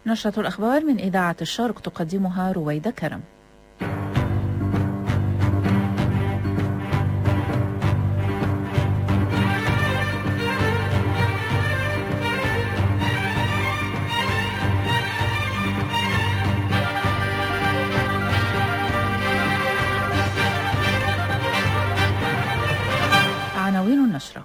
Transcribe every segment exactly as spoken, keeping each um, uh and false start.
نشرة الأخبار من إذاعة الشرق تقدمها رويدة كرم. عناوين النشرة: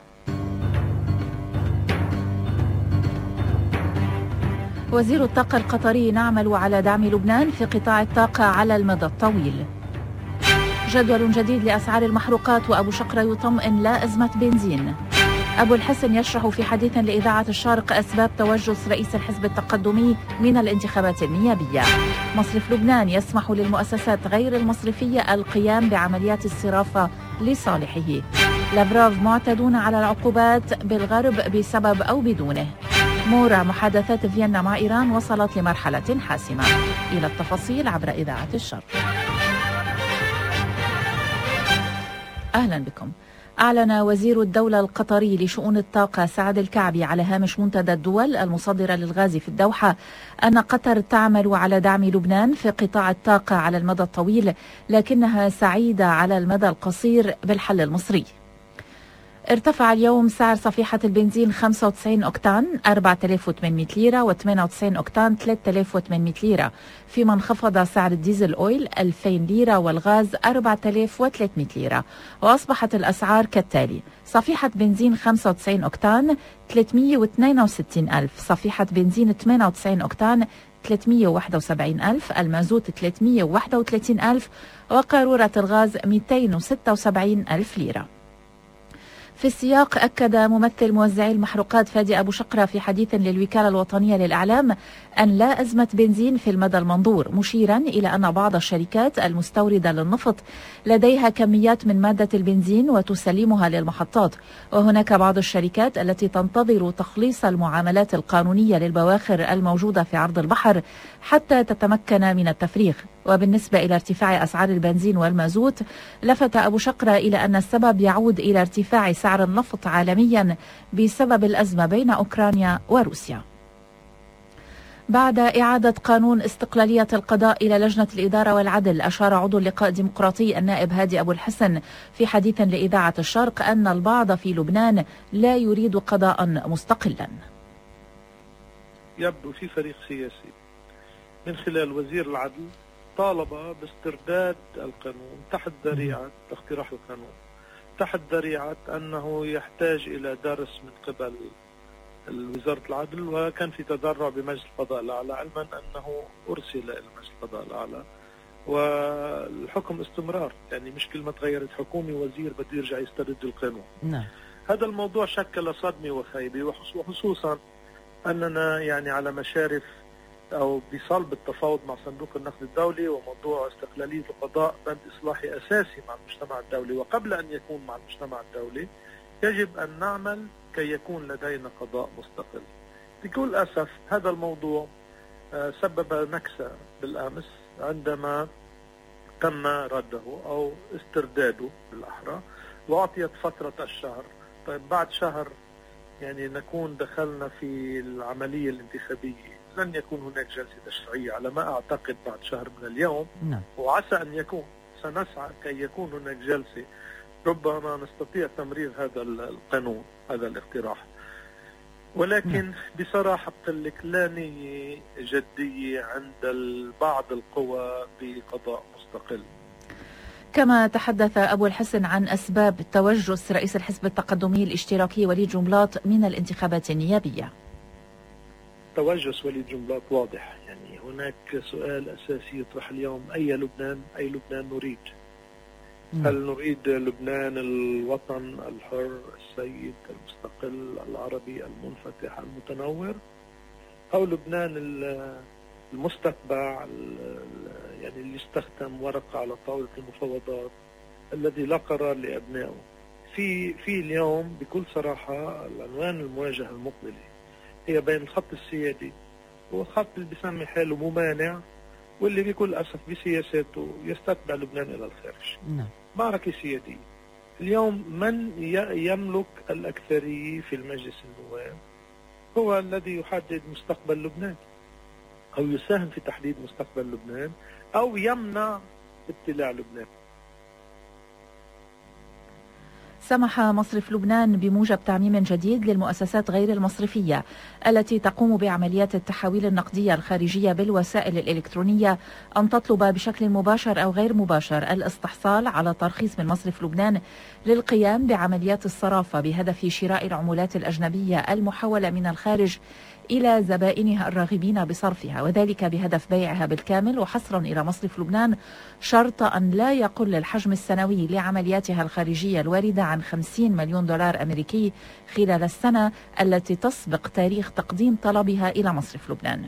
وزير الطاقة القطري: نعمل على دعم لبنان في قطاع الطاقة على المدى الطويل. جدول جديد لأسعار المحروقات وأبو شقرة يطمئن لا أزمة بنزين. أبو الحسن يشرح في حديث لإذاعة الشارق أسباب توجس رئيس الحزب التقدمي من الانتخابات النيابية. مصرف لبنان يسمح للمؤسسات غير المصرفية القيام بعمليات الصرافة لصالحه. لافروف: معتدون على العقوبات بالغرب بسبب أو بدونه. مورا: محادثات فيينا مع إيران وصلت لمرحلة حاسمة. إلى التفاصيل عبر إذاعة الشرق. أهلا بكم. أعلن وزير الدولة القطري لشؤون الطاقة سعد الكعبي على هامش منتدى الدول المصدرة للغاز في الدوحة أن قطر تعمل على دعم لبنان في قطاع الطاقة على المدى الطويل، لكنها سعيدة على المدى القصير بالحل المصري. ارتفع اليوم سعر صفيحة البنزين خمسة وتسعين أوكتان أربعة آلاف وثمانمئة ليرة وثمانية وتسعين أوكتان ثلاثة آلاف وثمانمئة ليرة، فيما انخفض سعر الديزل أويل ألفين ليرة والغاز أربعة آلاف وثلاثمئة ليرة، وأصبحت الأسعار كالتالي: صفيحة بنزين خمسة وتسعين أوكتان ثلاثمئة واثنين وستين ألف، صفيحة بنزين ثمانية وتسعين أوكتان ثلاثمئة وواحد وسبعين ألف، المازوت ثلاثمئة وواحد وثلاثين ألف، وقارورة الغاز مئتين وستة وسبعين ألف ليرة. في السياق، أكد ممثل موزعي المحروقات فادي أبو شقرة في حديث للوكالة الوطنية للإعلام أن لا أزمة بنزين في المدى المنظور، مشيرا إلى أن بعض الشركات المستوردة للنفط لديها كميات من مادة البنزين وتسلمها للمحطات، وهناك بعض الشركات التي تنتظر تخليص المعاملات القانونية للبواخر الموجودة في عرض البحر حتى تتمكن من التفريغ. وبالنسبة إلى ارتفاع أسعار البنزين والمازوت، لفت أبو شقرة إلى أن السبب يعود إلى ارتفاع سعر النفط عالميا بسبب الأزمة بين أوكرانيا وروسيا. بعد إعادة قانون استقلالية القضاء إلى لجنة الإدارة والعدل، أشار عضو اللقاء الديمقراطي النائب هادي أبو الحسن في حديث لإذاعة الشرق أن البعض في لبنان لا يريد قضاء مستقلا. يبدو في فريق سياسي من خلال وزير العدل طالب باسترداد القانون تحت ذريعة اقتراح القانون، تحت ذريعة أنه يحتاج إلى درس من قبل وزارة العدل، وكان في تذرع بمجلس القضاء الأعلى، علما أنه أرسل إلى مجلس القضاء الأعلى والحكم استمرار، يعني مش كلمة تغيرت حكومة وزير بده يرجع يسترد القانون. نعم. هذا الموضوع شكل صدمة وخيبة، وخصوصا أننا يعني على مشارف أو بصلب التفاوض مع صندوق النقد الدولي، وموضوع استقلالية القضاء بند إصلاحي أساسي مع المجتمع الدولي، وقبل أن يكون مع المجتمع الدولي يجب أن نعمل كي يكون لدينا قضاء مستقل. بكل أسف هذا الموضوع سبب نكسة بالأمس عندما تم رده أو استرداده بالأحرى، وأعطيت فترة الشهر. طيب بعد شهر يعني نكون دخلنا في العملية الانتخابية، لن يكون هناك جلسة تشريعية على ما أعتقد بعد شهر من اليوم. نعم. وعسى أن يكون، سنسعى كي يكون هناك جلسة، ربما نستطيع تمرير هذا القانون، هذا الاقتراح. ولكن نعم. بصراحة بقول لك لا نية جدية عند بعض القوى بقضاء مستقل. كما تحدث أبو الحسن عن أسباب توجس رئيس الحزب التقدمي الاشتراكي وليد جنبلاط من الانتخابات النيابية. توجس وليد جنبلاط واضح، يعني هناك سؤال أساسي يطرح اليوم: أي لبنان؟ أي لبنان نريد؟ هل نريد لبنان الوطن الحر السيد المستقل العربي المنفتح المتنور، أو لبنان المستتبع يعني اللي استخدم ورقة على طاولة المفاوضات الذي لا قرار لأبنائه؟ في في اليوم بكل صراحة العنوان المواجهة المقبلة هي بين الخط السيادي والخط اللي بيسمي حاله ممانع، واللي بكل أسف بسياساته يستتبع لبنان إلى الخارج. نعم. معركة سيادية. اليوم من يملك الأكثرية في المجلس النواب هو الذي يحدد مستقبل لبنان. أو يساهم في تحديد مستقبل لبنان أو يمنع ابتلاع لبنان. سمح مصرف لبنان بموجب تعميم جديد للمؤسسات غير المصرفية التي تقوم بعمليات التحويل النقدية الخارجية بالوسائل الإلكترونية أن تطلب بشكل مباشر أو غير مباشر الاستحصال على ترخيص من مصرف لبنان للقيام بعمليات الصرافة بهدف شراء العملات الأجنبية المحولة من الخارج إلى زبائنها الراغبين بصرفها، وذلك بهدف بيعها بالكامل وحصرا إلى مصرف لبنان، شرط أن لا يقل الحجم السنوي لعملياتها الخارجية الواردة عن خمسين مليون دولار أمريكي خلال السنة التي تسبق تاريخ تقديم طلبها إلى مصرف لبنان.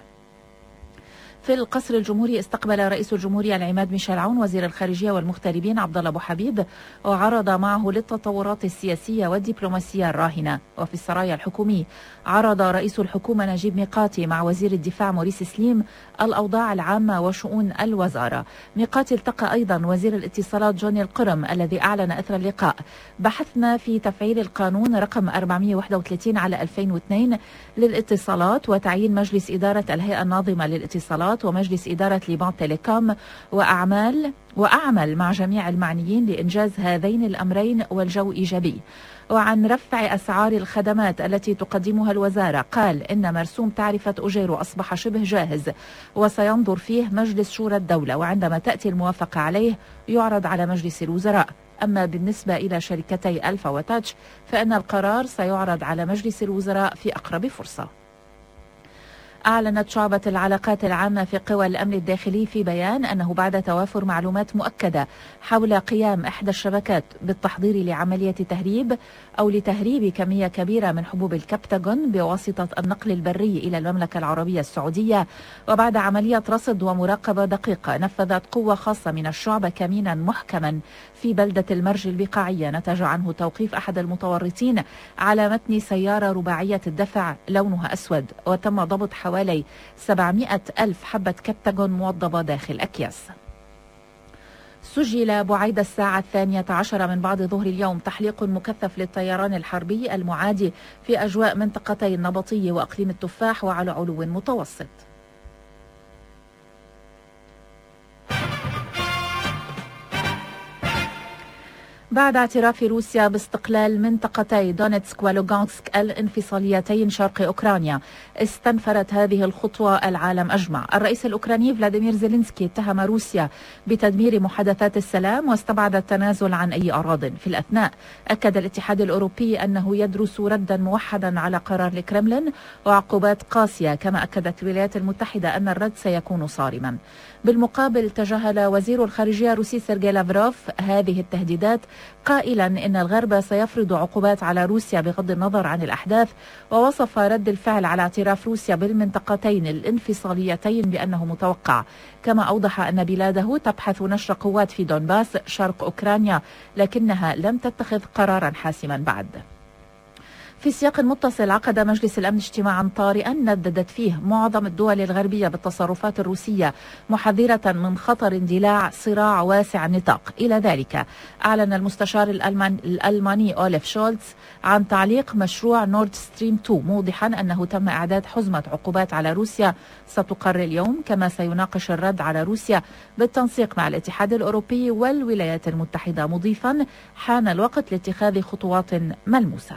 في القصر الجمهوري استقبل رئيس الجمهورية العماد ميشيل عون وزير الخارجية والمغتربين عبد الله أبو حبيب، وعرض معه للتطورات السياسية والدبلوماسية الراهنة. وفي السرايا الحكومي عرض رئيس الحكومة نجيب ميقاتي مع وزير الدفاع موريس سليم الأوضاع العامة وشؤون الوزارة. ميقاتي التقى أيضا وزير الاتصالات جوني القرم الذي أعلن أثر اللقاء: بحثنا في تفعيل القانون رقم أربعمئة وواحد وثلاثين على ألفين واثنين للاتصالات وتعيين مجلس إدارة الهيئة الناظمة للاتصالات ومجلس إدارة ليبان تيليكوم، وأعمال وأعمل مع جميع المعنيين لإنجاز هذين الأمرين والجو إيجابي. وعن رفع أسعار الخدمات التي تقدمها الوزارة قال إن مرسوم تعرفة أجيرو أصبح شبه جاهز وسينظر فيه مجلس شورى الدولة، وعندما تأتي الموافقة عليه يعرض على مجلس الوزراء. أما بالنسبة إلى شركتي ألفا وتاتش فإن القرار سيعرض على مجلس الوزراء في أقرب فرصة. أعلنت شعبة العلاقات العامة في قوى الأمن الداخلي في بيان أنه بعد توافر معلومات مؤكدة حول قيام إحدى الشبكات بالتحضير لعملية تهريب أو لتهريب كمية كبيرة من حبوب الكبتاغون بواسطة النقل البري إلى المملكة العربية السعودية، وبعد عملية رصد ومراقبة دقيقة نفذت قوة خاصة من الشعبة كمينا محكما في بلدة المرج البقاعية نتج عنه توقيف أحد المتورطين على متن سيارة رباعية الدفع لونها أسود، وتم ضبط حوالي سبعمئة ألف حبة كبتاغون موضبة داخل أكياس. سجل بعيد الساعة الثانية عشرة من بعد ظهر اليوم تحليق مكثف للطيران الحربي المعادي في أجواء منطقتي النبطية وأقليم التفاح وعلى علو متوسط. بعد اعتراف روسيا باستقلال منطقتي دونيتسك ولوغانسك الانفصاليتين شرق أوكرانيا، استنفرت هذه الخطوة العالم أجمع. الرئيس الأوكراني فلاديمير زيلينسكي اتهم روسيا بتدمير محادثات السلام واستبعد التنازل عن أي أراضٍ. في الأثناء أكد الاتحاد الأوروبي أنه يدرس ردا موحدا على قرار الكرملين وعقوبات قاسية، كما أكدت الولايات المتحدة أن الرد سيكون صارما. بالمقابل تجاهل وزير الخارجية الروسي سيرجي لافروف هذه التهديدات قائلا إن الغرب سيفرض عقوبات على روسيا بغض النظر عن الأحداث، ووصف رد الفعل على اعتراف روسيا بالمنطقتين الانفصاليتين بأنه متوقع. كما أوضح أن بلاده تبحث نشر قوات في دونباس شرق أوكرانيا لكنها لم تتخذ قرارا حاسما بعد. في سياق متصل عقد مجلس الأمن اجتماعا طارئا نددت فيه معظم الدول الغربية بالتصرفات الروسية محذرة من خطر اندلاع صراع واسع النطاق. إلى ذلك أعلن المستشار الألماني أوليف شولتز عن تعليق مشروع نورد ستريم اثنين موضحا أنه تم إعداد حزمة عقوبات على روسيا ستقر اليوم، كما سيناقش الرد على روسيا بالتنسيق مع الاتحاد الأوروبي والولايات المتحدة، مضيفا حان الوقت لاتخاذ خطوات ملموسة.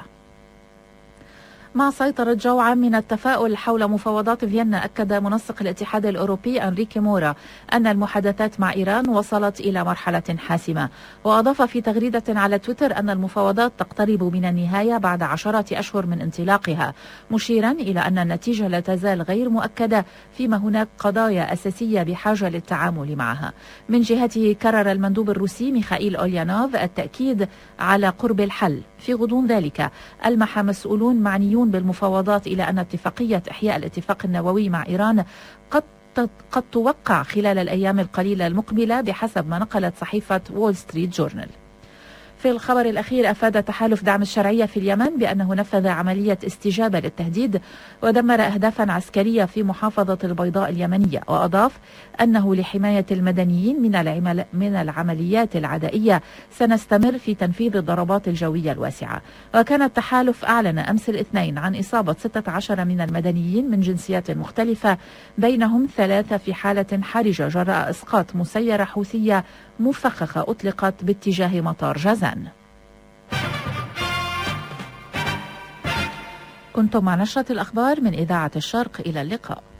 مع سيطرة جو عام من التفاؤل حول مفاوضات فيينا، أكد منسق الاتحاد الأوروبي أنريكي مورا أن المحادثات مع إيران وصلت إلى مرحلة حاسمة، وأضاف في تغريدة على تويتر أن المفاوضات تقترب من النهاية بعد عشرة أشهر من انطلاقها، مشيرا إلى أن النتيجة لا تزال غير مؤكدة فيما هناك قضايا أساسية بحاجة للتعامل معها. من جهته كرر المندوب الروسي ميخائيل أوليانوف التأكيد على قرب الحل. في غضون ذلك ألمح مسؤولون معنيون بالمفاوضات إلى أن اتفاقية إحياء الاتفاق النووي مع إيران قد قد توقع خلال الأيام القليلة المقبلة بحسب ما نقلت صحيفة وول ستريت جورنال. في الخبر الأخير، أفاد تحالف دعم الشرعية في اليمن بأنه نفذ عملية استجابة للتهديد ودمر أهدافا عسكرية في محافظة البيضاء اليمنية، وأضاف أنه لحماية المدنيين من العمل من العمليات العدائية سنستمر في تنفيذ الضربات الجوية الواسعة. وكان التحالف أعلن أمس الاثنين عن إصابة ستة عشر من المدنيين من جنسيات مختلفة، بينهم ثلاثة في حالة حرجة جراء إسقاط مسيرة حوثية مفخخة أطلقت باتجاه مطار جازان. كنتم مع نشرة الأخبار من إذاعة الشرق، إلى اللقاء.